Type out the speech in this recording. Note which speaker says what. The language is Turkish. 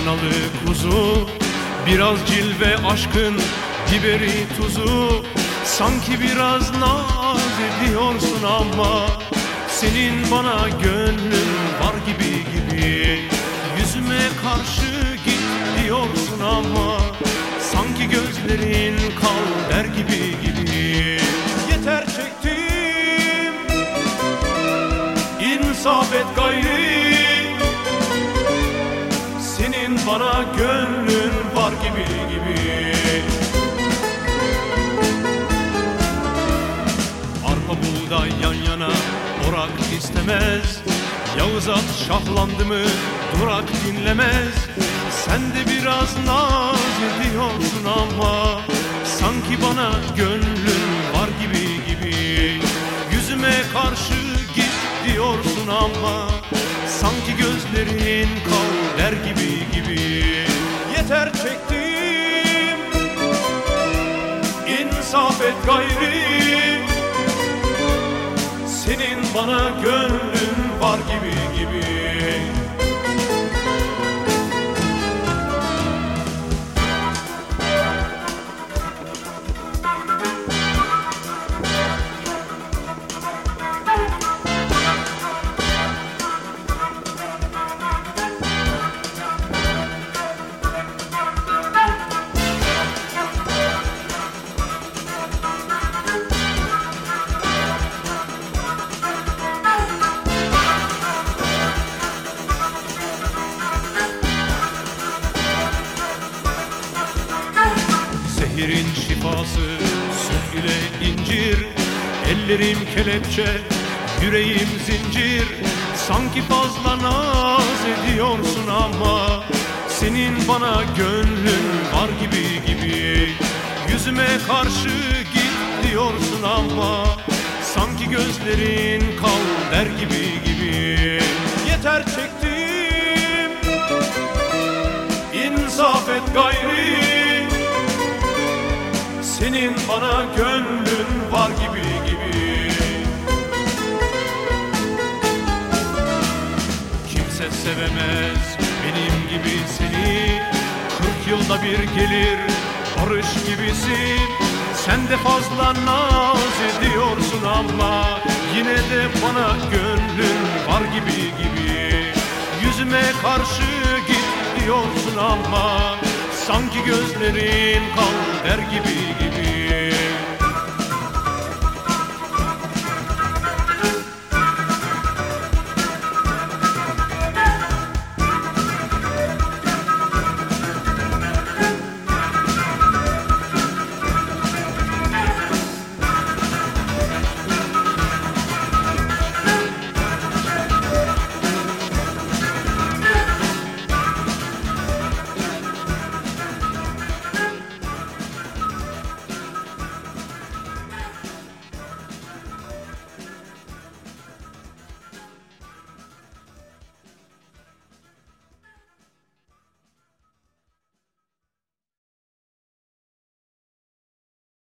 Speaker 1: kınalı kuzu, biraz cilve aşkın biberi tuzu. Sanki biraz naz ediyorsun ama senin bana gönlün var gibi gibi. Yüzüme karşı git diyorsun ama sanki gözlerin kal der gibi gibi. Yeter çektim, insaf et gayri, senin bana gönlün var gibi gibi. Arpa buğday yan yana orak istemez, Yağız at şahlandı mı durak dinlemez. Sen de biraz naz ediyorsun ama sanki bana gönlün var gibi gibi. Yüzüme karşı git diyorsun ama sanki gözlerin kal der gibi gibi. Yeter çektim, insaf et gayri, senin bana gönlün var gibi gibi. Zehirin şifası süt ile incir, ellerim kelepçe, yüreğim zincir. Sanki fazla naz ediyorsun ama senin bana gönlün var gibi gibi. Yüzüme karşı git diyorsun ama sanki gözlerin kal der gibi gibi. Yeter çektim, insaf et gayri, senin bana gönlün var gibi gibi. Kimse sevemez benim gibi seni, 40 yılda bir gelir barış gibisin. Sen de fazla naz ediyorsun ama yine de bana gönlün var gibi gibi. Yüzüme karşı git diyorsun ama sanki gözlerin kal der gibi gibi.